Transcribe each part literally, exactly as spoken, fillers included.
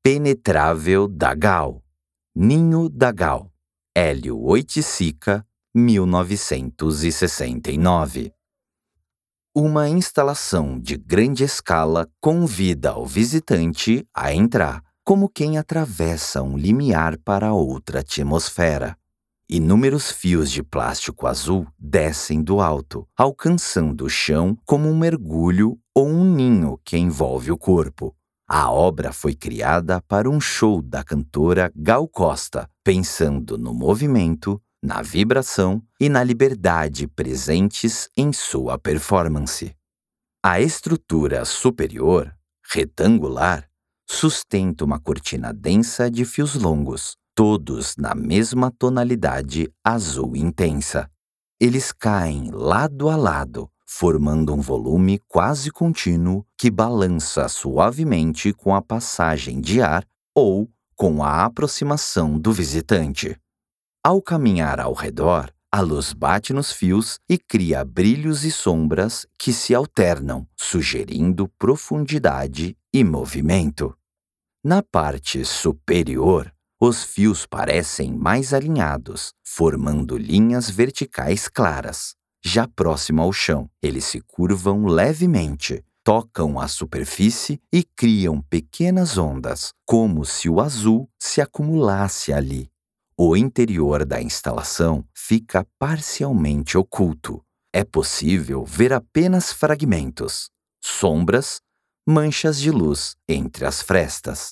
Impenetrável da Gal, Ninho da Gal, Hélio Oiticica, mil novecentos e sessenta e nove. Uma instalação de grande escala convida o visitante a entrar, como quem atravessa um limiar para outra atmosfera. Inúmeros fios de plástico azul descem do alto, alcançando o chão como um mergulho ou um ninho que envolve o corpo. A obra foi criada para um show da cantora Gal Costa, pensando no movimento, na vibração e na liberdade presentes em sua performance. A estrutura superior, retangular, sustenta uma cortina densa de fios longos, todos na mesma tonalidade azul intensa. Eles caem lado a lado, formando um volume quase contínuo que balança suavemente com a passagem de ar ou com a aproximação do visitante. Ao caminhar ao redor, a luz bate nos fios e cria brilhos e sombras que se alternam, sugerindo profundidade e movimento. Na parte superior, os fios parecem mais alinhados, formando linhas verticais claras. Já próximo ao chão, eles se curvam levemente, tocam a superfície e criam pequenas ondas, como se o azul se acumulasse ali. O interior da instalação fica parcialmente oculto. É possível ver apenas fragmentos, sombras, manchas de luz entre as frestas.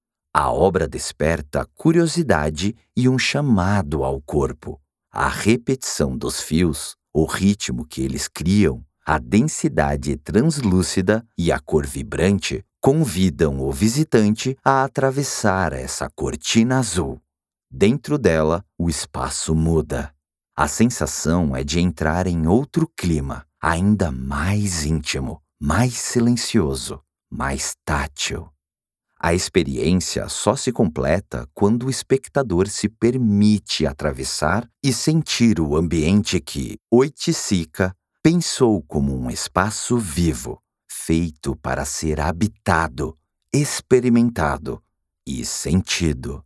A obra desperta curiosidade e um chamado ao corpo. A repetição dos fios, o ritmo que eles criam, a densidade translúcida e a cor vibrante convidam o visitante a atravessar essa cortina azul. Dentro dela, o espaço muda. A sensação é de entrar em outro clima, ainda mais íntimo, mais silencioso, mais tátil. A experiência só se completa quando o espectador se permite atravessar e sentir o ambiente que Oiticica pensou como um espaço vivo, feito para ser habitado, experimentado e sentido.